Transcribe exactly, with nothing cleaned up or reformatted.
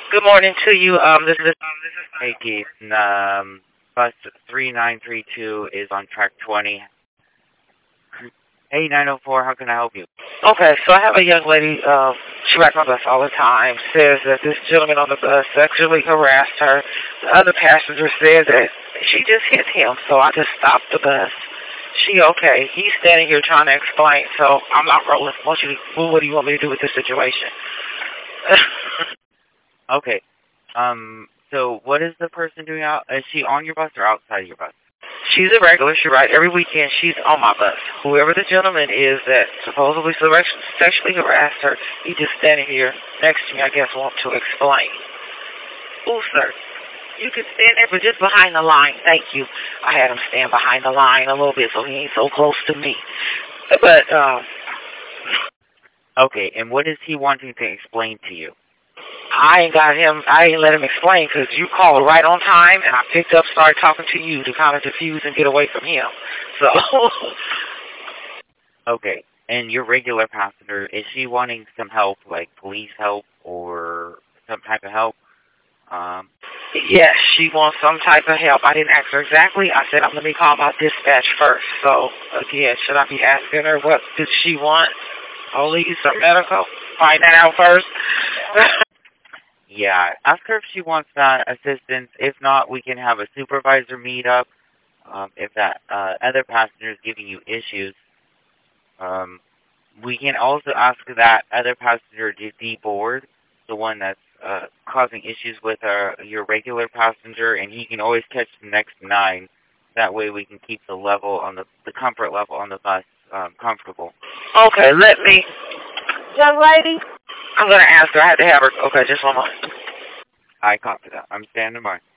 Good morning to you. Um, this is Hey, Keith. Um, bus three nine three two is on track twenty. Hey, nine oh four, how can I help you? okay. So I have a young lady. Uh, she rides my bus all the time. Says that this gentleman on the bus sexually harassed her. The other passenger said that she just hit him. So I just stopped the bus. She okay. He's standing here trying to explain. So I'm not rolling. What you? What do you want me to do with this situation? Okay. Um, so what is the person doing out? Is she on your bus or outside of your bus? She's a regular. She rides every weekend. She's on my bus. Whoever the gentleman is that supposedly sexually harassed her, he's just standing here next to me, I guess, want to explain. Ooh, sir. You can stand there, but just behind the line. Thank you. I had him stand behind the line a little bit so he ain't so close to me. But, um... Okay, and what is he wanting to explain to you? I ain't got him, I ain't let him explain because you called right on time and I picked up, started talking to you to kind of diffuse and get away from him. So... Okay, and your regular passenger, is she wanting some help, like police help or some type of help? Um, yes, she wants some type of help. I didn't ask her exactly. I said, let me call my dispatch first. So, again, should I be asking her what does she want? Police or medical? Find that out first. yeah, ask her if she wants that assistance. If not, we can have a supervisor meet up. Um, if that uh, other passenger is giving you issues, um, we can also ask that other passenger to deboard, the one that's uh, causing issues with our, your regular passenger, and he can always catch the next nine. That way we can keep the level on the, the comfort level on the bus um, comfortable. Okay, let me. Young lady? I'm going to ask her. I had to have her. Okay, just one moment. I copy that. I'm standing by.